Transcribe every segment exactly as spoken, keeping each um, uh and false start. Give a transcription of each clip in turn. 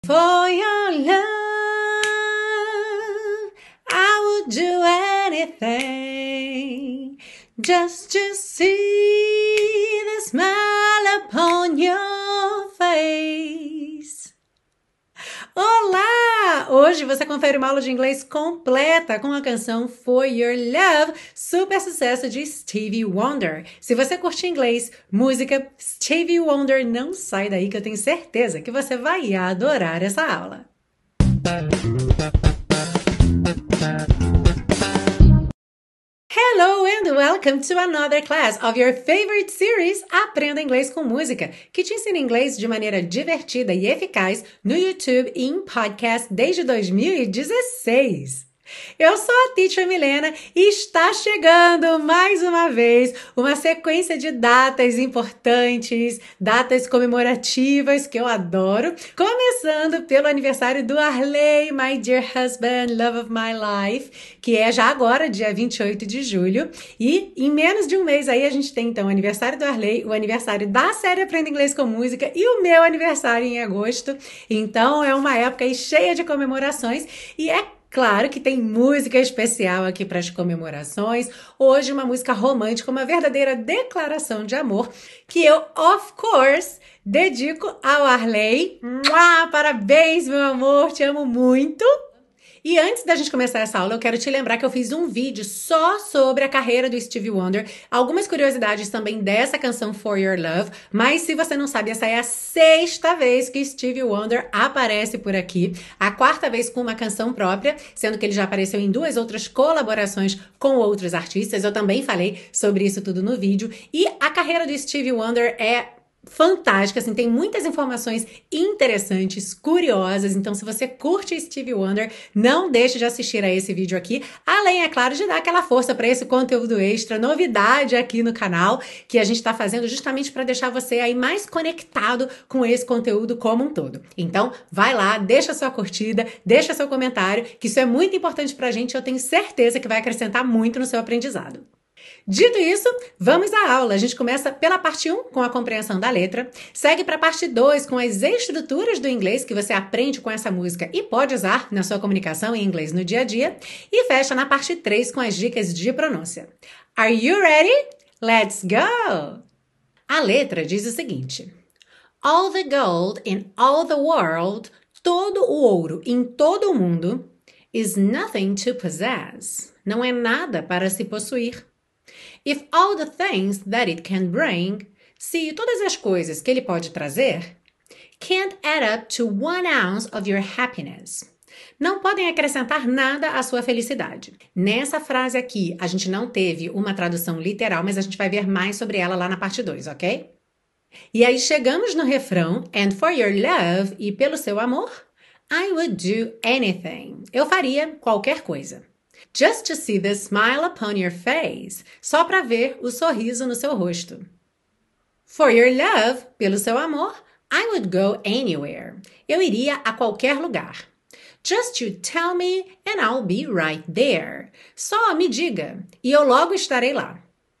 For your love, I would do anything just to see the smile upon your face. Olá! Hoje você confere uma aula de inglês completa com a canção For Your Love, super sucesso de Stevie Wonder. Se você curte inglês, música, Stevie Wonder, não sai daí que eu tenho certeza que você vai adorar essa aula. Hello and welcome to another class of your favorite series Aprenda Inglês com Música, que te ensina inglês de maneira divertida e eficaz no YouTube e em podcast desde dois mil e dezesseis. Eu sou a Teacher Milena e está chegando mais uma vez uma sequência de datas importantes, datas comemorativas que eu adoro, começando pelo aniversário do Arley, My Dear Husband, Love of My Life, que é já agora, dia vinte e oito de julho, e em menos de um mês aí a gente tem então o aniversário do Arley, o aniversário da série Aprenda Inglês com Música e o meu aniversário em agosto, então é uma época aí cheia de comemorações e é claro que tem música especial aqui para as comemorações. Hoje uma música romântica, uma verdadeira declaração de amor, que eu, of course, dedico ao Arley. Mua! Parabéns, meu amor, te amo muito! E antes da gente começar essa aula, eu quero te lembrar que eu fiz um vídeo só sobre a carreira do Stevie Wonder, algumas curiosidades também dessa canção For Your Love, mas se você não sabe, essa é a sexta vez que Stevie Wonder aparece por aqui, a quarta vez com uma canção própria, sendo que ele já apareceu em duas outras colaborações com outros artistas, eu também falei sobre isso tudo no vídeo, e a carreira do Stevie Wonder é fantástica, assim, tem muitas informações interessantes, curiosas, então se você curte Stevie Wonder, não deixe de assistir a esse vídeo aqui, além, é claro, de dar aquela força para esse conteúdo extra, novidade aqui no canal, que a gente está fazendo justamente para deixar você aí mais conectado com esse conteúdo como um todo. Então, vai lá, deixa sua curtida, deixa seu comentário, que isso é muito importante pra gente, eu tenho certeza que vai acrescentar muito no seu aprendizado. Dito isso, vamos à aula. A gente começa pela parte um, com a compreensão da letra, segue para a parte dois, com as estruturas do inglês que você aprende com essa música e pode usar na sua comunicação em inglês no dia a dia, e fecha na parte três com as dicas de pronúncia. Are you ready? Let's go! A letra diz o seguinte: All the gold in all the world, todo o ouro em todo o mundo, is nothing to possess, não é nada para se possuir. If all the things that it can bring, se todas as coisas que ele pode trazer, can't add up to one ounce of your happiness, não podem acrescentar nada à sua felicidade. Nessa frase aqui, a gente não teve uma tradução literal, mas a gente vai ver mais sobre ela lá na parte dois, ok? E aí chegamos no refrão, and for your love, e pelo seu amor, I would do anything, eu faria qualquer coisa. Just to see the smile upon your face, só para ver o sorriso no seu rosto. For your love, pelo seu amor, I would go anywhere, eu iria a qualquer lugar. Just you tell me and I'll be right there, só me diga e eu logo estarei lá.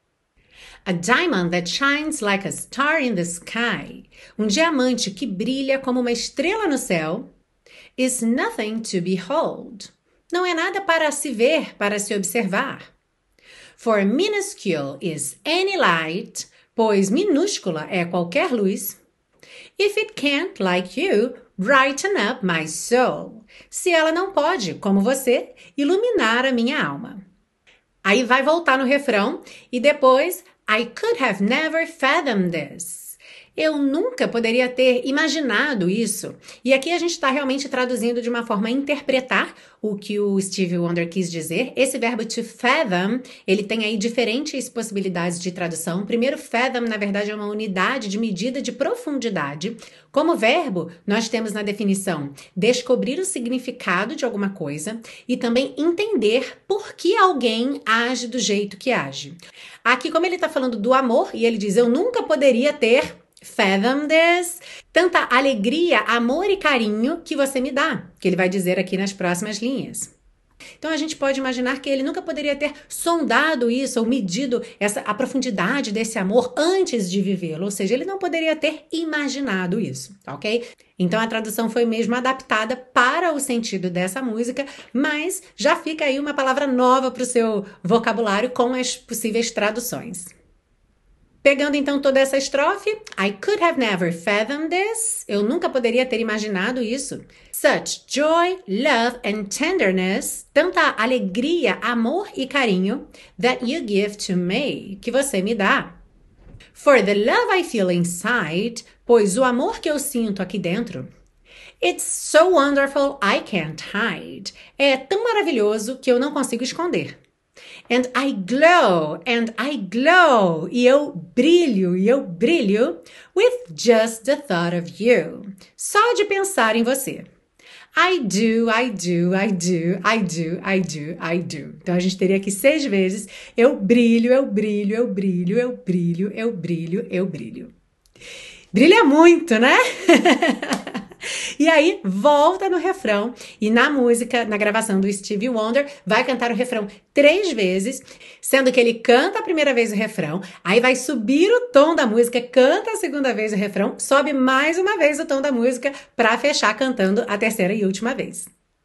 A diamond that shines like a star in the sky, um diamante que brilha como uma estrela no céu, is nothing to behold, não é nada para se ver, para se observar. For minuscule is any light, pois minúscula é qualquer luz. If it can't, like you, brighten up my soul, se ela não pode, como você, iluminar a minha alma. Aí vai voltar no refrão e depois, I could have never fathomed this. Eu nunca poderia ter imaginado isso. E aqui a gente está realmente traduzindo de uma forma a interpretar o que o Stevie Wonder quis dizer. Esse verbo to fathom, ele tem aí diferentes possibilidades de tradução. Primeiro, fathom, na verdade, é uma unidade de medida de profundidade. Como verbo, nós temos na definição descobrir o significado de alguma coisa e também entender por que alguém age do jeito que age. Aqui, como ele está falando do amor, e ele diz, eu nunca poderia ter fathom this, tanta alegria, amor e carinho que você me dá, que ele vai dizer aqui nas próximas linhas. Então a gente pode imaginar que ele nunca poderia ter sondado isso ou medido essa, a profundidade desse amor antes de vivê-lo, ou seja, ele não poderia ter imaginado isso, ok? Então a tradução foi mesmo adaptada para o sentido dessa música, mas já fica aí uma palavra nova para o seu vocabulário com as possíveis traduções. Pegando então toda essa estrofe, I could have never fathomed this. Eu nunca poderia ter imaginado isso. Such joy, love and tenderness. Tanta alegria, amor e carinho. That you give to me. Que você me dá. For the love I feel inside. Pois o amor que eu sinto aqui dentro. It's so wonderful I can't hide. É tão maravilhoso que eu não consigo esconder. And I glow, and I glow, e eu brilho, e eu brilho, with just the thought of you. Só de pensar em você. I do, I do, I do, I do, I do, I do. Então a gente teria aqui seis vezes. Eu brilho, eu brilho, eu brilho, eu brilho, eu brilho, eu brilho. Brilha muito, né? E aí, volta no refrão e na música, na gravação do Stevie Wonder, vai cantar o refrão três vezes, sendo que ele canta a primeira vez o refrão, aí vai subir o tom da música, canta a segunda vez o refrão, sobe mais uma vez o tom da música para fechar cantando a terceira e última vez.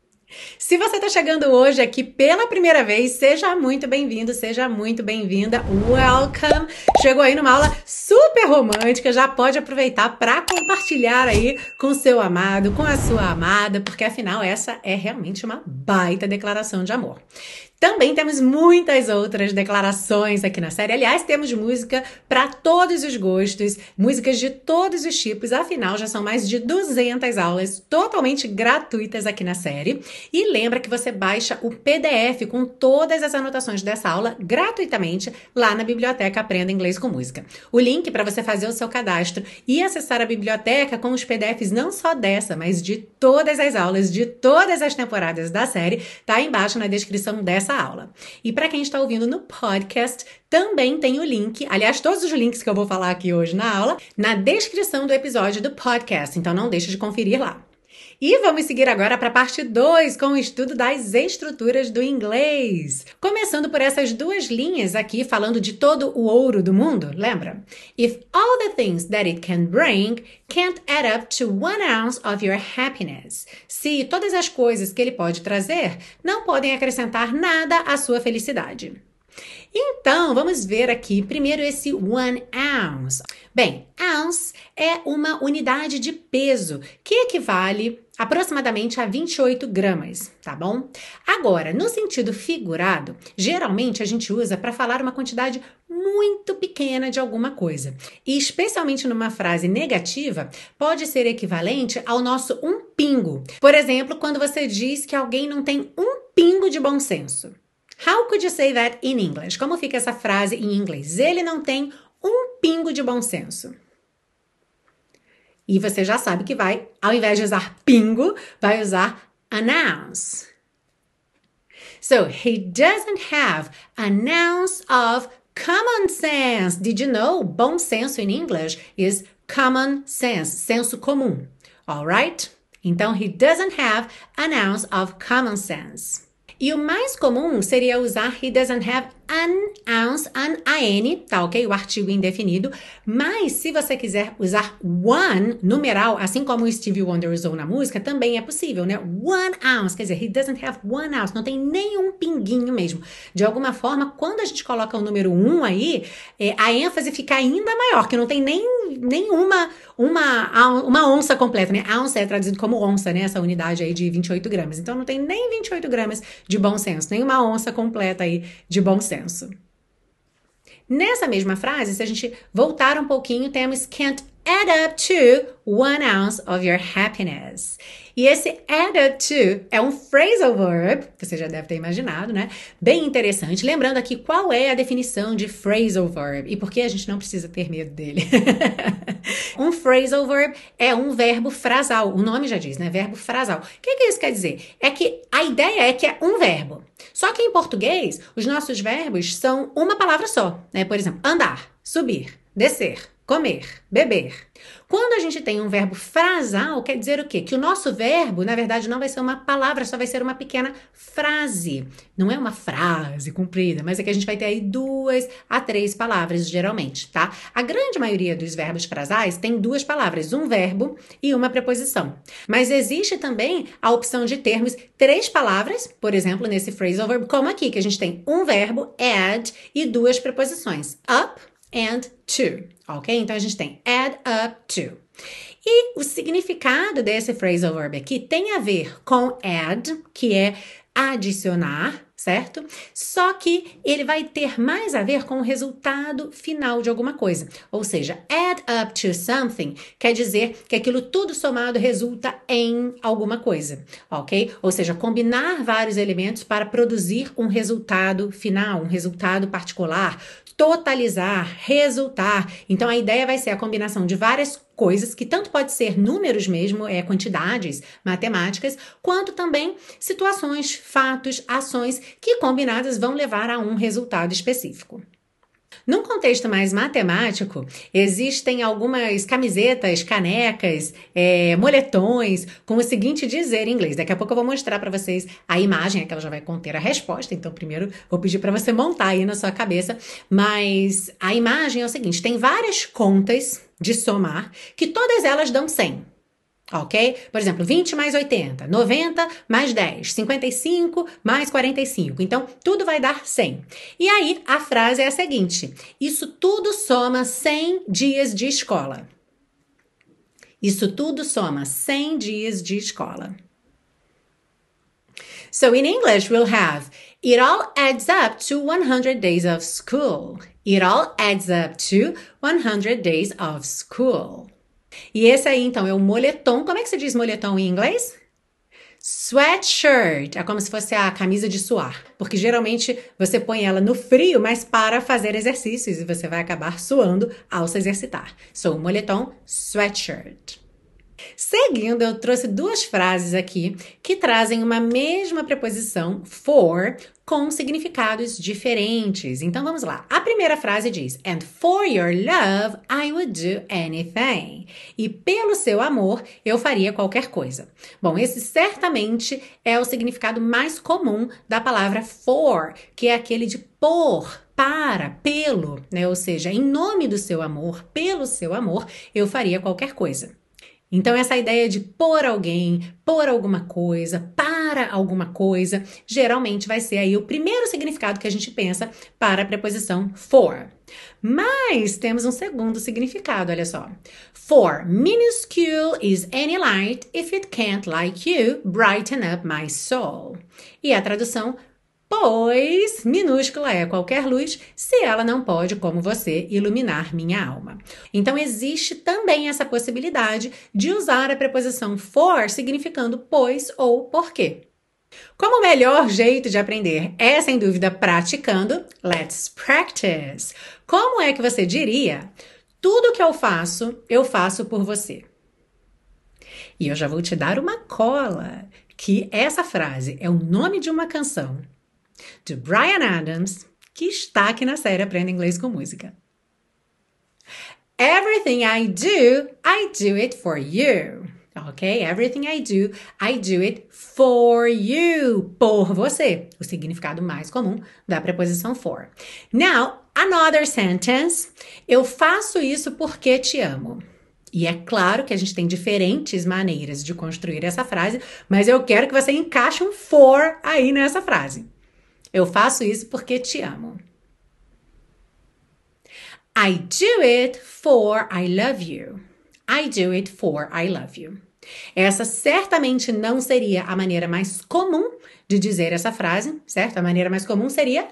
Se você está chegando hoje aqui pela primeira vez, seja muito bem-vindo, seja muito bem-vinda. Welcome! Chegou aí numa aula super romântica, já pode aproveitar para compartilhar aí com o seu amado, com a sua amada, porque afinal essa é realmente uma baita declaração de amor. Também temos muitas outras declarações aqui na série. Aliás, temos música para todos os gostos, músicas de todos os tipos. Afinal, já são mais de duzentas aulas totalmente gratuitas aqui na série. E lembra que você baixa o P D F com todas as anotações dessa aula gratuitamente lá na biblioteca Aprenda Inglês com Música. O link para você fazer o seu cadastro e acessar a biblioteca com os P D Fs não só dessa, mas de todas as aulas, de todas as temporadas da série, tá aí embaixo na descrição dessa aula. E para quem está ouvindo no podcast, também tem o link, aliás, todos os links que eu vou falar aqui hoje na aula, na descrição do episódio do podcast, então não deixe de conferir lá. E vamos seguir agora para a parte dois, com o estudo das estruturas do inglês. Começando por essas duas linhas aqui, falando de todo o ouro do mundo, lembra? If all the things that it can bring can't add up to one ounce of your happiness. Se todas as coisas que ele pode trazer não podem acrescentar nada à sua felicidade. Então, vamos ver aqui primeiro esse one ounce. Bem, ounce é uma unidade de peso que equivale aproximadamente a vinte e oito gramas, tá bom? Agora, no sentido figurado, geralmente a gente usa para falar uma quantidade muito pequena de alguma coisa. E especialmente numa frase negativa, pode ser equivalente ao nosso um pingo. Por exemplo, quando você diz que alguém não tem um pingo de bom senso. How could you say that in English? Como fica essa frase em inglês? Ele não tem um pingo de bom senso. E você já sabe que vai, ao invés de usar pingo, vai usar an ounce. So, he doesn't have an ounce of common sense. Did you know? Bom senso in English is common sense, senso comum. Alright? Então, he doesn't have an ounce of common sense. E o mais comum seria usar he doesn't have an ounce, an, an, tá ok? O artigo indefinido. Mas se você quiser usar one, numeral, assim como o Stevie Wonder usou na música, também é possível, né? One ounce, quer dizer, he doesn't have one ounce, não tem nenhum pinguinho mesmo. De alguma forma, quando a gente coloca o número um aí, é, a ênfase fica ainda maior, que não tem nem nenhuma uma, uma onça completa, né? Ounce é traduzido como onça, né? Essa unidade aí de vinte e oito gramas. Então, não tem nem vinte e oito gramas de bom senso, nem uma onça completa aí de bom senso. Nessa mesma frase, se a gente voltar um pouquinho, temos can't add up to one ounce of your happiness. E esse add up to é um phrasal verb, você já deve ter imaginado, né? Bem interessante. Lembrando aqui qual é a definição de phrasal verb e por que a gente não precisa ter medo dele. Um phrasal verb é um verbo frasal. O nome já diz, né? Verbo frasal. O que, que isso quer dizer? É que a ideia é que é um verbo. Só que em português, os nossos verbos são uma palavra só, né? Por exemplo, andar, subir, descer, comer, beber. Quando a gente tem um verbo frasal, quer dizer o quê? Que o nosso verbo, na verdade, não vai ser uma palavra, só vai ser uma pequena frase. Não é uma frase comprida, mas é que a gente vai ter aí duas a três palavras, geralmente, tá? A grande maioria dos verbos frasais tem duas palavras, um verbo e uma preposição. Mas existe também a opção de termos três palavras, por exemplo, nesse phrasal verb, como aqui, que a gente tem um verbo, add, e duas preposições, up and to, ok? Então, a gente tem add up to. E o significado desse phrasal verb aqui tem a ver com add, que é adicionar, certo? Só que ele vai ter mais a ver com o resultado final de alguma coisa. Ou seja, add up to something quer dizer que aquilo tudo somado resulta em alguma coisa, ok? Ou seja, combinar vários elementos para produzir um resultado final, um resultado particular, totalizar, resultar. Então, a ideia vai ser a combinação de várias coisas, que tanto pode ser números mesmo, é, quantidades matemáticas, quanto também situações, fatos, ações que combinadas vão levar a um resultado específico. Num contexto mais matemático, existem algumas camisetas, canecas, é, moletões com o seguinte dizer em inglês. Daqui a pouco eu vou mostrar para vocês a imagem, é que ela já vai conter a resposta, então primeiro vou pedir para você montar aí na sua cabeça, mas a imagem é o seguinte, tem várias contas de somar que todas elas dão cem. Ok? Por exemplo, vinte mais oitenta, noventa mais dez, cinquenta e cinco mais quarenta e cinco. Então, tudo vai dar cem. E aí, a frase é a seguinte. Isso tudo soma cem dias de escola. Isso tudo soma cem dias de escola. So, in English, we'll have it all adds up to one hundred days of school. It all adds up to one hundred days of school. E esse aí, então, é o moletom. Como é que se diz moletom em inglês? Sweatshirt. É como se fosse a camisa de suar. Porque geralmente você põe ela no frio, mas para fazer exercícios. E você vai acabar suando ao se exercitar. So, moletom, sweatshirt. Seguindo, eu trouxe duas frases aqui que trazem uma mesma preposição, for, com significados diferentes. Então, vamos lá. A primeira frase diz, and for your love, I would do anything. E pelo seu amor, eu faria qualquer coisa. Bom, esse certamente é o significado mais comum da palavra for, que é aquele de por, para, pelo, né? Ou seja, em nome do seu amor, pelo seu amor, eu faria qualquer coisa. Então, essa ideia de por alguém, por alguma coisa, para alguma coisa, geralmente vai ser aí o primeiro significado que a gente pensa para a preposição for. Mas temos um segundo significado, olha só. For, minuscule is any light, if it can't, like you, brighten up my soul. E a tradução, pois minúscula é qualquer luz, se ela não pode, como você, iluminar minha alma. Então, existe também essa possibilidade de usar a preposição for significando pois ou porque. Como o melhor jeito de aprender é, sem dúvida, praticando, let's practice. Como é que você diria? Tudo que eu faço, eu faço por você. E eu já vou te dar uma cola, que essa frase é o nome de uma canção de Bryan Adams, que está aqui na série Aprenda Inglês com Música. Everything I do, I do it for you. Ok? Everything I do, I do it for you. Por você. O significado mais comum da preposição for. Now, another sentence. Eu faço isso porque te amo. E é claro que a gente tem diferentes maneiras de construir essa frase, mas eu quero que você encaixe um for aí nessa frase. Eu faço isso porque te amo. I do it for I love you. I do it for I love you. Essa certamente não seria a maneira mais comum de dizer essa frase, certo? A maneira mais comum seria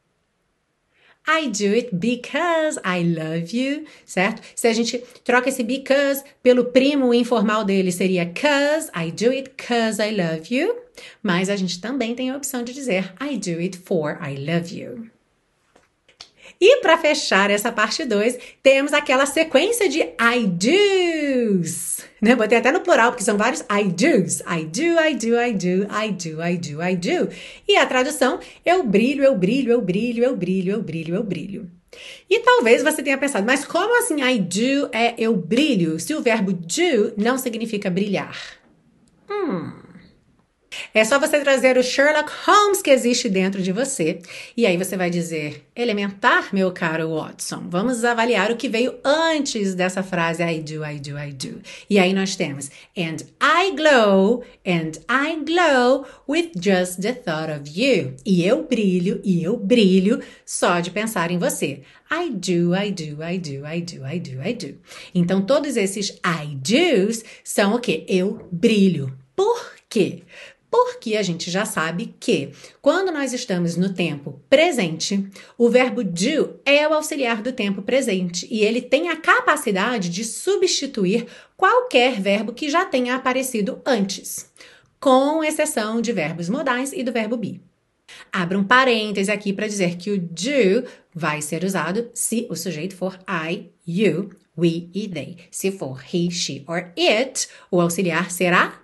I do it because I love you, certo? Se a gente troca esse because pelo primo informal dele, seria cause, I do it cause I love you. Mas a gente também tem a opção de dizer I do it for I love you. E para fechar essa parte dois, temos aquela sequência de I do's. Né? Botei até no plural, porque são vários I do's. I do, I do, I do, I do, I do, I do. E a tradução, eu brilho, eu brilho, eu brilho, eu brilho, eu brilho, eu brilho. E talvez você tenha pensado, mas como assim I do é eu brilho, se o verbo do não significa brilhar? Hum... É só você trazer o Sherlock Holmes que existe dentro de você. E aí você vai dizer, elementar, meu caro Watson. Vamos avaliar o que veio antes dessa frase I do, I do, I do. E aí nós temos and I glow, and I glow with just the thought of you. E eu brilho, e eu brilho só de pensar em você. I do, I do, I do, I do, I do, I do. Então todos esses I do's são o quê? Eu brilho. Por quê? Porque a gente já sabe que, quando nós estamos no tempo presente, o verbo do é o auxiliar do tempo presente e ele tem a capacidade de substituir qualquer verbo que já tenha aparecido antes, com exceção de verbos modais e do verbo be. Abra um parêntese aqui para dizer que o do vai ser usado se o sujeito for I, you, we e they. Se for he, she or it, o auxiliar será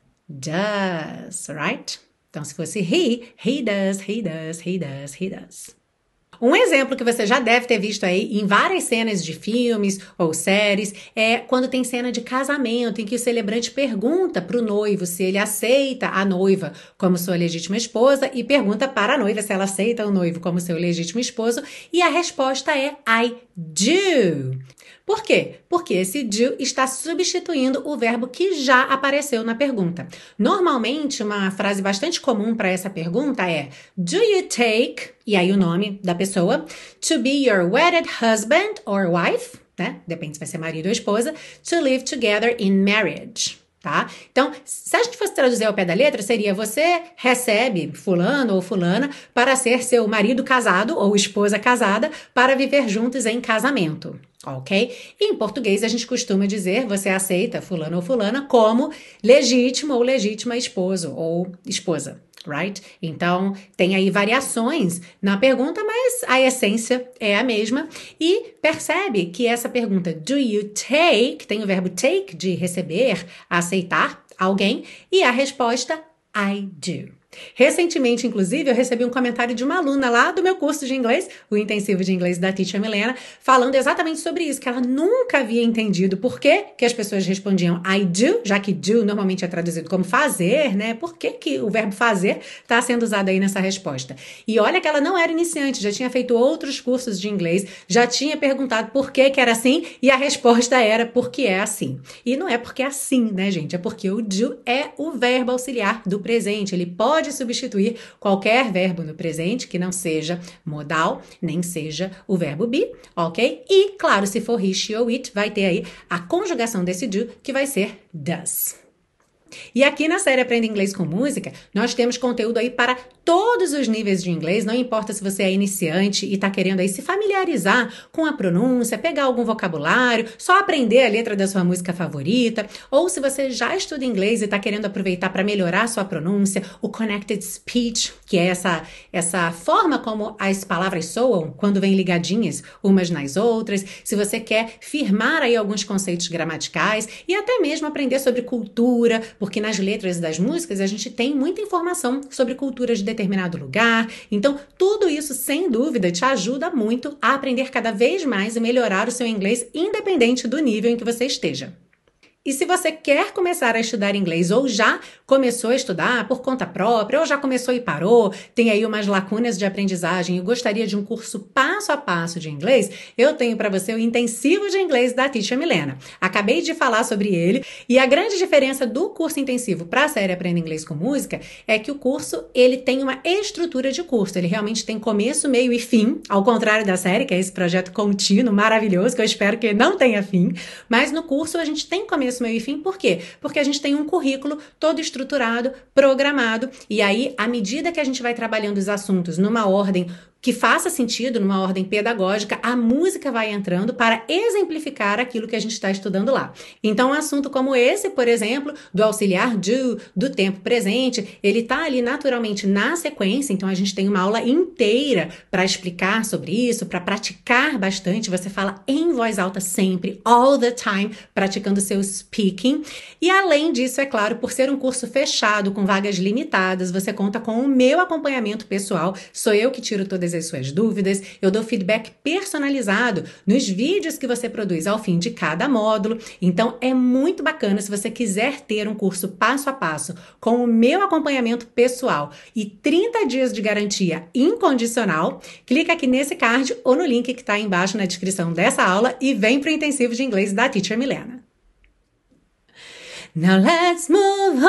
does, right? Então, se fosse he, he does, he does, he does, he does. Um exemplo que você já deve ter visto aí em várias cenas de filmes ou séries é quando tem cena de casamento em que o celebrante pergunta para o noivo se ele aceita a noiva como sua legítima esposa e pergunta para a noiva se ela aceita o noivo como seu legítimo esposo e a resposta é I do. Por quê? Porque esse do está substituindo o verbo que já apareceu na pergunta. Normalmente, uma frase bastante comum para essa pergunta é do you take, e aí o nome da pessoa, to be your wedded husband or wife, né? Depende se vai ser marido ou esposa, to live together in marriage. Tá? Então, se a gente fosse traduzir ao pé da letra, seria você recebe fulano ou fulana para ser seu marido casado ou esposa casada para viver juntos em casamento, ok? E em português a gente costuma dizer você aceita fulano ou fulana como legítimo ou legítima esposo ou esposa. Right? Então, tem aí variações na pergunta, mas a essência é a mesma. E percebe que essa pergunta, do you take, tem o verbo take, de receber, aceitar alguém, e a resposta, I do. Recentemente, inclusive, eu recebi um comentário de uma aluna lá do meu curso de inglês, o intensivo de inglês da Teacher Milena, falando exatamente sobre isso, que ela nunca havia entendido por que que as pessoas respondiam I do, já que do normalmente é traduzido como fazer, né? Por que que o verbo fazer está sendo usado aí nessa resposta? E olha que ela não era iniciante, já tinha feito outros cursos de inglês, já tinha perguntado por que que era assim, e a resposta era porque é assim. E não é porque é assim, né, gente? É porque o do é o verbo auxiliar do presente, ele pode substituir qualquer verbo no presente que não seja modal, nem seja o verbo be, ok? E, claro, se for he, she ou it, vai ter aí a conjugação desse do, que vai ser does. E aqui na série Aprenda Inglês com Música, nós temos conteúdo aí para todos os níveis de inglês, não importa se você é iniciante e está querendo aí se familiarizar com a pronúncia, pegar algum vocabulário, só aprender a letra da sua música favorita, ou se você já estuda inglês e está querendo aproveitar para melhorar a sua pronúncia, o Connected Speech, que é essa, essa forma como as palavras soam quando vêm ligadinhas umas nas outras, se você quer firmar aí alguns conceitos gramaticais e até mesmo aprender sobre cultura, porque nas letras das músicas a gente tem muita informação sobre culturas de determinado lugar. Então, tudo isso, sem dúvida, te ajuda muito a aprender cada vez mais e melhorar o seu inglês, independente do nível em que você esteja. E se você quer começar a estudar inglês ou já começou a estudar por conta própria ou já começou e parou, tem aí umas lacunas de aprendizagem e gostaria de um curso passo a passo de inglês, eu tenho para você o intensivo de inglês da Teacher Milena. Acabei de falar sobre ele e a grande diferença do curso intensivo para a série Aprenda Inglês com Música é que o curso ele tem uma estrutura de curso, ele realmente tem começo, meio e fim, ao contrário da série, que é esse projeto contínuo maravilhoso que eu espero que não tenha fim, mas no curso a gente tem começo, meio e fim, por quê? Porque a gente tem um currículo todo estruturado, programado, e aí, à medida que a gente vai trabalhando os assuntos numa ordem que faça sentido, numa ordem pedagógica, a música vai entrando para exemplificar aquilo que a gente está estudando lá. Então, um assunto como esse, por exemplo, do auxiliar do, do tempo presente, ele está ali naturalmente na sequência, então a gente tem uma aula inteira para explicar sobre isso, para praticar bastante, você fala em voz alta sempre, all the time, praticando seu speaking. E além disso, é claro, por ser um curso fechado, com vagas limitadas, você conta com o meu acompanhamento pessoal, sou eu que tiro todas todas as suas dúvidas. Eu dou feedback personalizado nos vídeos que você produz ao fim de cada módulo. Então, é muito bacana se você quiser ter um curso passo a passo com o meu acompanhamento pessoal e trinta dias de garantia incondicional. Clica aqui nesse card ou no link que está aí embaixo na descrição dessa aula e vem para o intensivo de inglês da Teacher Milena. Now let's move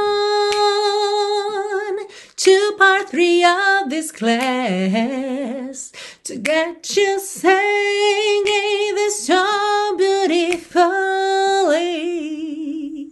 on to part three of this class to get you singing this so beautifully.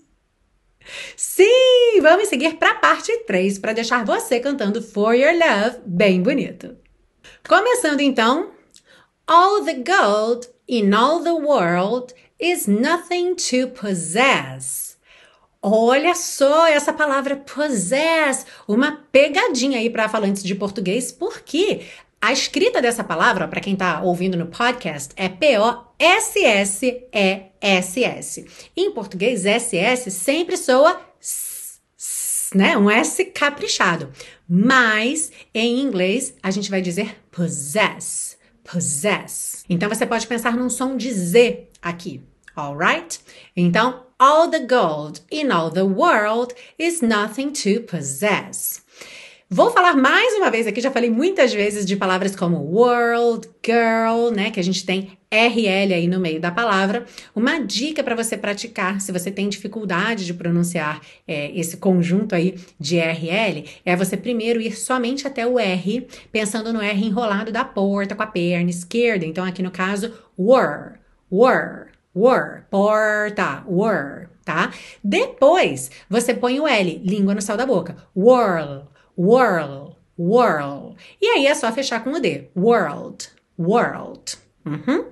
Sim, vamos seguir para a parte três para deixar você cantando For Your Love bem bonito. Começando então, all the gold in all the world is nothing to possess. Olha só essa palavra possess, uma pegadinha aí para falantes de português, porque a escrita dessa palavra, para quem está ouvindo no podcast, é P O S S E S S. Em português, S S sempre soa s, s, né? Um S caprichado. Mas em inglês a gente vai dizer possess, possess. Então você pode pensar num som de Z aqui, alright? Então, all the gold in all the world is nothing to possess. Vou falar mais uma vez aqui, já falei muitas vezes de palavras como world, girl, né, que a gente tem R L aí no meio da palavra. Uma dica para você praticar, se você tem dificuldade de pronunciar é, esse conjunto aí de R L, é você primeiro ir somente até o R, pensando no R enrolado da porta com a perna esquerda. Então, aqui no caso, were, were. Were, porta, were, tá? Depois, você põe o L, língua no céu da boca. Whirl, whirl, whirl. E aí é só fechar com o D. World, world. Uhum.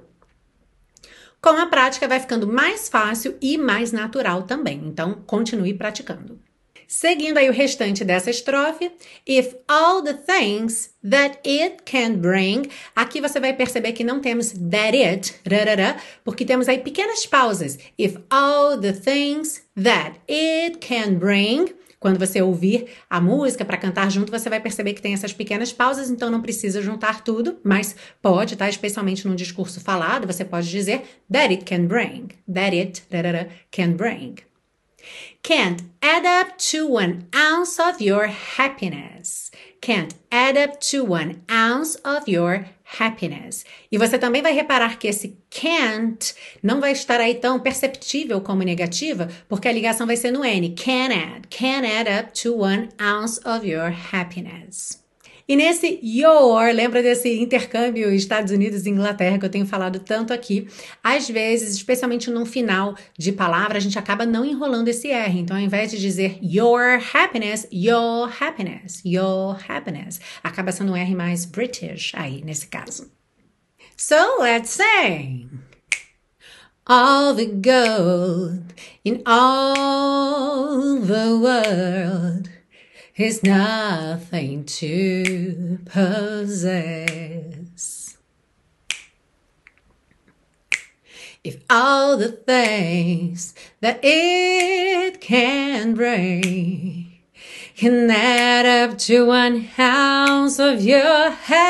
Com a prática vai ficando mais fácil e mais natural também. Então, continue praticando. Seguindo aí o restante dessa estrofe, if all the things that it can bring, aqui você vai perceber que não temos that it, rarara, porque temos aí pequenas pausas. If all the things that it can bring, quando você ouvir a música para cantar junto, você vai perceber que tem essas pequenas pausas, então não precisa juntar tudo, mas pode, tá? Especialmente num discurso falado, você pode dizer that it can bring, that it, rarara, can bring. Can't add up to one ounce of your happiness. Can't add up to one ounce of your happiness. E você também vai reparar que esse can't não vai estar aí tão perceptível como negativa, porque a ligação vai ser no N. Can add. Can add up to one ounce of your happiness. E nesse your, lembra desse intercâmbio Estados Unidos e Inglaterra que eu tenho falado tanto aqui? Às vezes, especialmente no final de palavra, a gente acaba não enrolando esse R. Então, ao invés de dizer your happiness, your happiness, your happiness, acaba sendo um R mais British aí, nesse caso. So, let's sing! All the gold in all the world is nothing to possess. If all the things that it can bring can add up to one ounce of your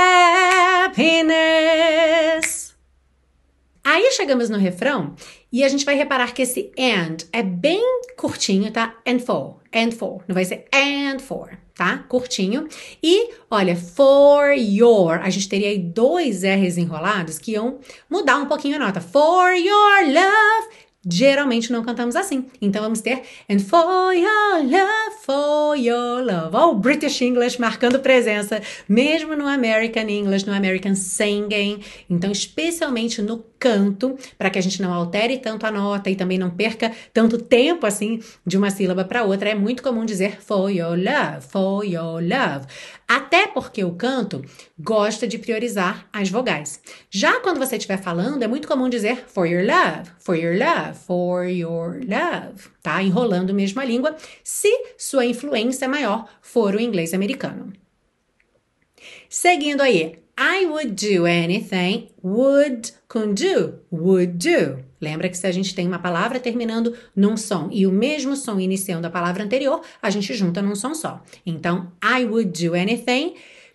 happiness. Aí chegamos no refrão e a gente vai reparar que esse and é bem curtinho, tá? And for, and for. Não vai ser and for, tá? Curtinho. E, olha, for your. A gente teria aí dois R's enrolados que iam mudar um pouquinho a nota. For your love. Geralmente não cantamos assim. Então vamos ter and for your love, for your love. Ó, o British English marcando presença, mesmo no American English, no American Singing. Então, especialmente no canto, para que a gente não altere tanto a nota e também não perca tanto tempo assim de uma sílaba para outra, é muito comum dizer for your love, for your love. Até porque o canto gosta de priorizar as vogais. Já quando você estiver falando, é muito comum dizer for your love, for your love, for your love, tá? Enrolando mesmo a língua, se sua influência maior for o inglês americano. Seguindo aí, I would do anything, would com do, would do. Lembra que se a gente tem uma palavra terminando num som e o mesmo som iniciando a palavra anterior, a gente junta num som só. Então, I would do anything.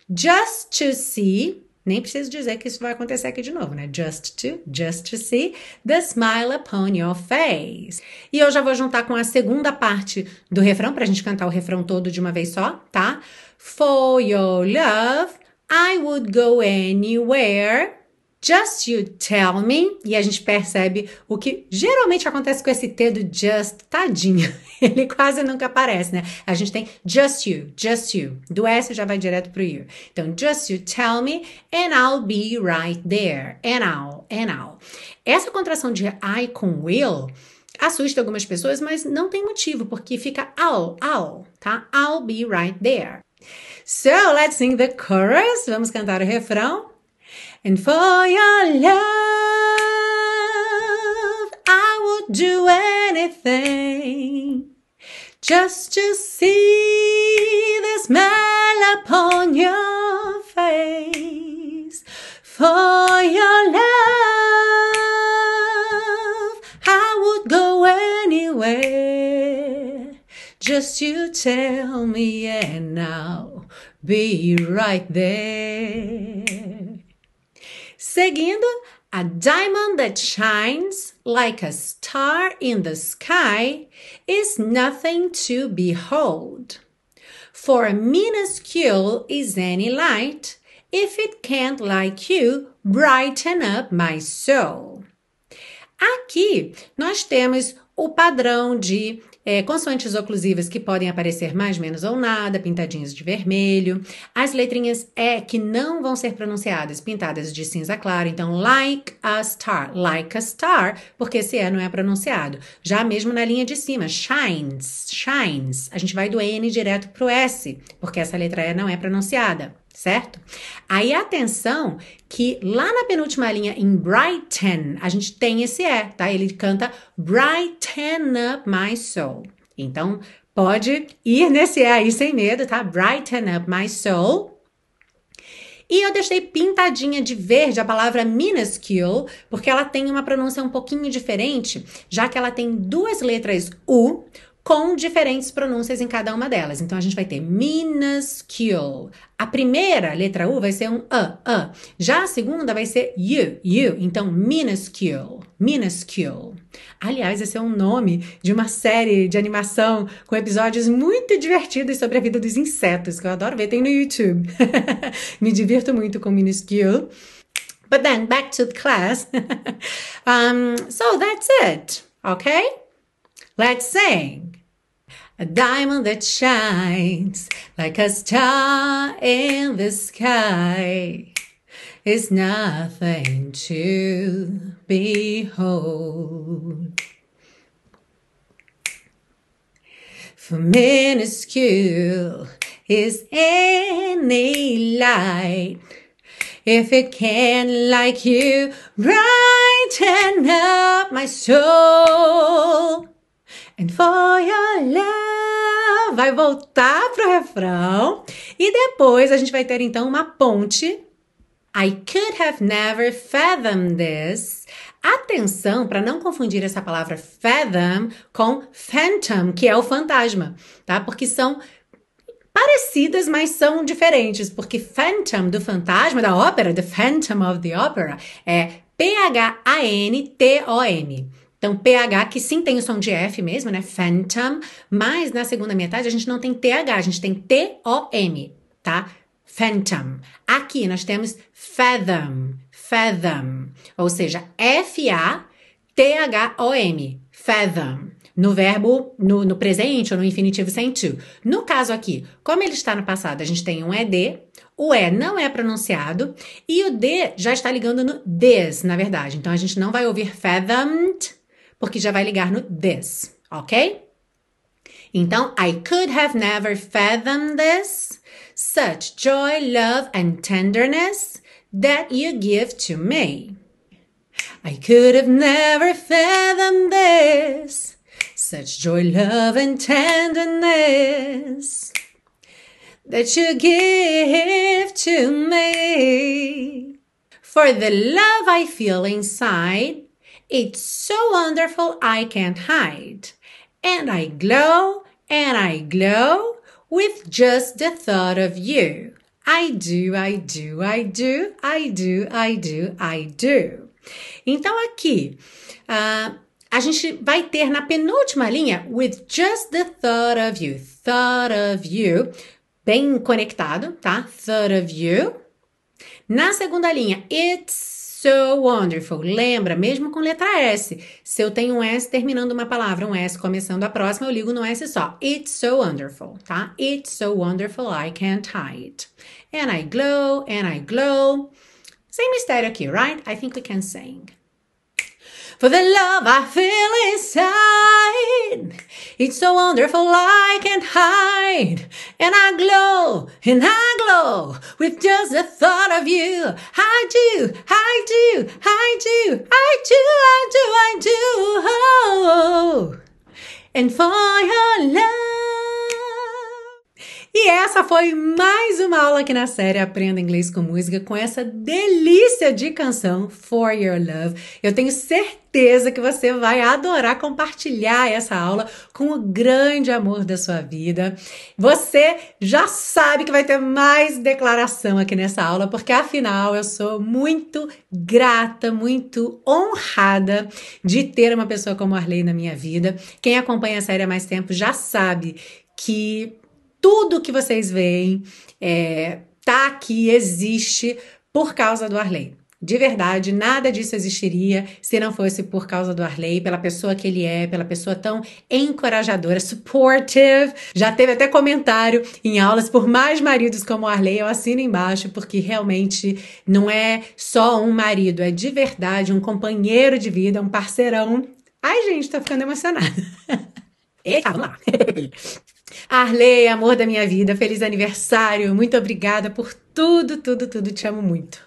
Just to see, nem preciso dizer que isso vai acontecer aqui de novo, né? Just to, just to see the smile upon your face. E eu já vou juntar com a segunda parte do refrão, pra gente cantar o refrão todo de uma vez só, tá? For your love, I would go anywhere. Just you tell me. E a gente percebe o que geralmente acontece com esse T do just, tadinho. Ele quase nunca aparece, né? A gente tem just you, just you. Do S já vai direto pro you. Então, just you tell me and I'll be right there. And I'll, and I'll. Essa contração de I com will assusta algumas pessoas, mas não tem motivo, porque fica I'll, I'll, tá? I'll be right there. So, let's sing the chorus. Vamos cantar o refrão. And for your love, I would do anything just to see the smile upon your face. For your love, I would go anywhere. Just you tell me and I'll be right there. Seguindo, a diamond that shines like a star in the sky is nothing to behold. For minuscule is any light, if it can't like you, brighten up my soul. Aqui, nós temos o padrão de é, consoantes oclusivas que podem aparecer mais, menos ou nada, pintadinhas de vermelho. As letrinhas E que não vão ser pronunciadas, pintadas de cinza claro. Então, like a star, like a star, porque esse E não é pronunciado. Já mesmo na linha de cima, shines, shines. A gente vai do N direto pro S, porque essa letra E não é pronunciada. Certo? Aí, atenção que lá na penúltima linha, em brighten, a gente tem esse E, tá? Ele canta brighten up my soul. Então, pode ir nesse E aí sem medo, tá? Brighten up my soul. E eu deixei pintadinha de verde a palavra minuscule, porque ela tem uma pronúncia um pouquinho diferente, já que ela tem duas letras U, com diferentes pronúncias em cada uma delas. Então, a gente vai ter minuscule. A primeira letra U vai ser um A, A. Já a segunda vai ser U, U. Então, minuscule, minuscule. Aliás, esse é um nome de uma série de animação com episódios muito divertidos sobre a vida dos insetos, que eu adoro ver, tem no YouTube. Me divirto muito com minuscule. But then, back to the class. um, so, that's it, okay? Let's sing. A diamond that shines like a star in the sky is nothing to behold. For minuscule is any light, if it can, like you, brighten up my soul. And for your love, vai voltar pro refrão e depois a gente vai ter então uma ponte. I could have never fathomed this. Atenção para não confundir essa palavra fathom com phantom, que é o fantasma, tá? Porque são parecidas, mas são diferentes, porque phantom do fantasma da ópera, the Phantom of the Opera, é P H A N T O M. Então, P H, que sim tem o som de F mesmo, né? Phantom. Mas na segunda metade a gente não tem T H, a gente tem T O M, tá? Phantom. Aqui nós temos fathom, fathom. Ou seja, F A T H O M, fathom. No verbo, no, no presente ou no infinitivo sem to. No caso aqui, como ele está no passado, a gente tem um E D, o E não é pronunciado e o D já está ligando no this, na verdade. Então, a gente não vai ouvir fathomed, porque já vai ligar no this, ok? Então, I could have never fathomed this, such joy, love and tenderness that you give to me. I could have never fathomed this, such joy, love and tenderness that you give to me. For the love I feel inside, it's so wonderful I can't hide. And I glow, and I glow with just the thought of you. I do, I do, I do, I do, I do, I do. Então aqui, uh, a gente vai ter na penúltima linha, with just the thought of you, thought of you, bem conectado, tá? Thought of you. Na segunda linha, it's so wonderful. Lembra, mesmo com letra S, se eu tenho um S terminando uma palavra, um S começando a próxima, eu ligo no S só. It's so wonderful, tá? It's so wonderful, I can't hide. And I glow, and I glow. Sem mistério aqui, right? I think we can sing. For the love I feel inside, it's so wonderful I can't hide. And I glow, and I glow, with just the thought of you. I do, I do, I do, I do, I do, I do, oh, and for your love. E essa foi mais uma aula aqui na série Aprenda Inglês com Música, com essa delícia de canção, For Your Love. Eu tenho certeza que você vai adorar compartilhar essa aula com o grande amor da sua vida. Você já sabe que vai ter mais declaração aqui nessa aula, porque afinal eu sou muito grata, muito honrada de ter uma pessoa como a Arley na minha vida. Quem acompanha a série há mais tempo já sabe que tudo que vocês veem é, tá aqui, existe por causa do Arley. De verdade, nada disso existiria se não fosse por causa do Arley, pela pessoa que ele é, pela pessoa tão encorajadora, supportive. Já teve até comentário em aulas, por mais maridos como o Arley, eu assino embaixo, porque realmente não é só um marido, é de verdade um companheiro de vida, um parceirão. Ai, gente, tô ficando emocionada. Eita, vamos lá. Arley, amor da minha vida, feliz aniversário, muito obrigada por tudo, tudo, tudo, te amo muito.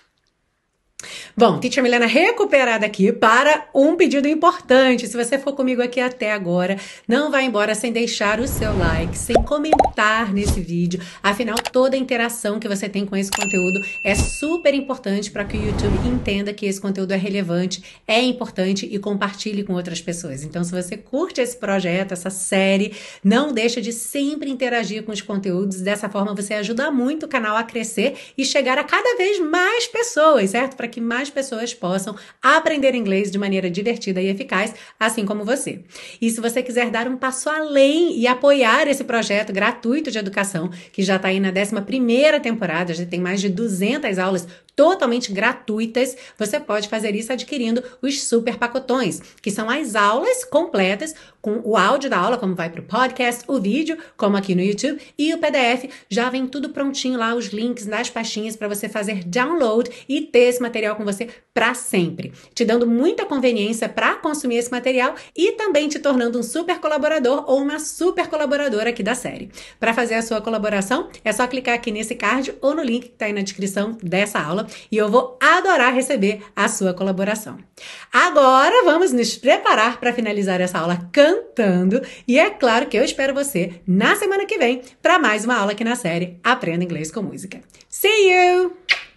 Bom, Teacher Milena recuperada aqui para um pedido importante. Se você for comigo aqui até agora, não vá embora sem deixar o seu like, sem comentar nesse vídeo. Afinal, toda a interação que você tem com esse conteúdo é super importante para que o YouTube entenda que esse conteúdo é relevante, é importante e compartilhe com outras pessoas. Então, se você curte esse projeto, essa série, não deixa de sempre interagir com os conteúdos. Dessa forma, você ajuda muito o canal a crescer e chegar a cada vez mais pessoas, certo? Para que mais pessoas possam aprender inglês de maneira divertida e eficaz, assim como você. E se você quiser dar um passo além e apoiar esse projeto gratuito de educação, que já está aí na décima primeira temporada, já tem mais de duzentas aulas totalmente gratuitas, você pode fazer isso adquirindo os super pacotões, que são as aulas completas com o áudio da aula, como vai para o podcast, o vídeo, como aqui no YouTube, e o P D F. Já vem tudo prontinho lá, os links nas pastinhas para você fazer download e ter esse material com você para sempre, te dando muita conveniência para consumir esse material e também te tornando um super colaborador ou uma super colaboradora aqui da série. Para fazer a sua colaboração, é só clicar aqui nesse card ou no link que está aí na descrição dessa aula e eu vou adorar receber a sua colaboração. Agora vamos nos preparar para finalizar essa aula cantando e é claro que eu espero você na semana que vem para mais uma aula aqui na série Aprenda Inglês com Música. See you!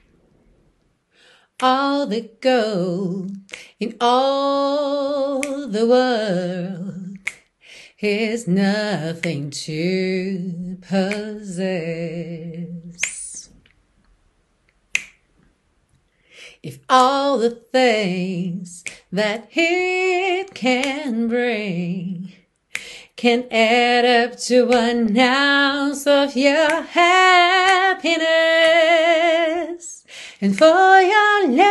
All the gold in all the world is nothing to possess. If all the things that it can bring can add up to one ounce of your happiness, and for your love,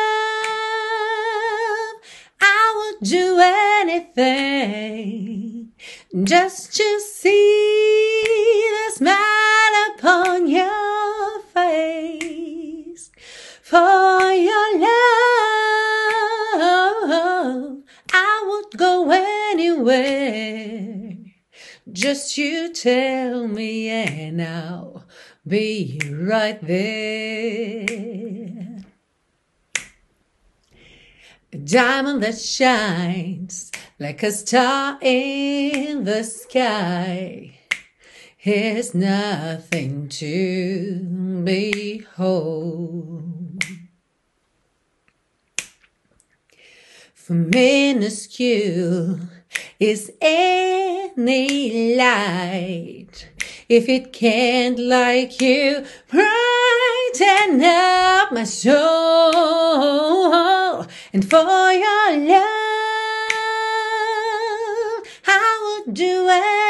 I would do anything just to see the smile upon your face. For your love, I would go anywhere. Just you tell me and I'll be right there. A diamond that shines like a star in the sky is nothing to behold. For minuscule is any light if it can't, like you, brighten up my soul. And for your love, I would do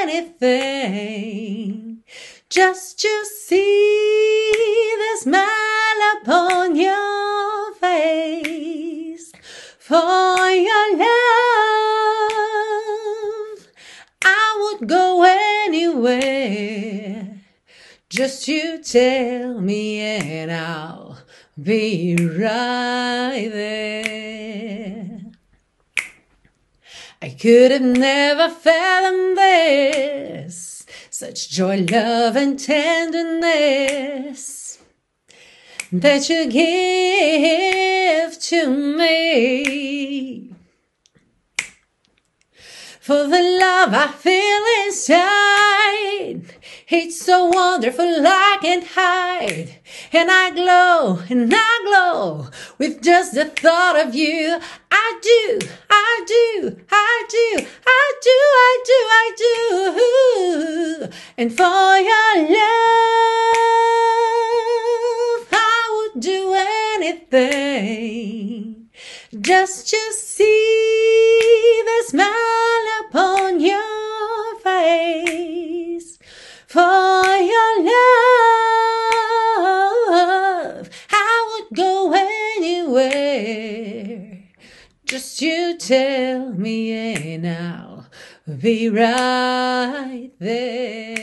anything just to see the smile upon your face. For your love, I would go anywhere just to tell me, and I'll be right there. I could have never fathomed this, such joy, love, and tenderness that you give to me. For the love I feel inside, it's so wonderful I can't hide. And I glow, and I glow with just the thought of you. I do, I do, I do, I do, I do, I do. And for your love, I would do anything just to see the smile upon your face. For your love, I would go anywhere just to tell me, and I'll be right there.